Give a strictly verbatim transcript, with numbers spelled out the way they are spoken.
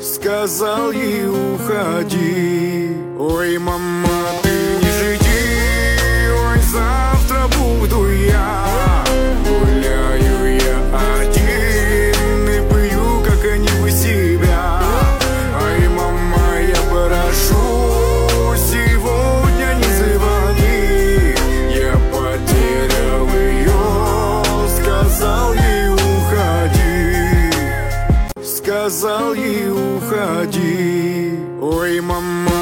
сказал ей уходи. Ой, мама, ты не жди, ой, завтра буду я. Гуляю я один и пью, как они у себя. Ой, мама, я прошу, сегодня не звони. Я потерял ее, сказал ей уходи. Сказал ей уходи. Ой, мама.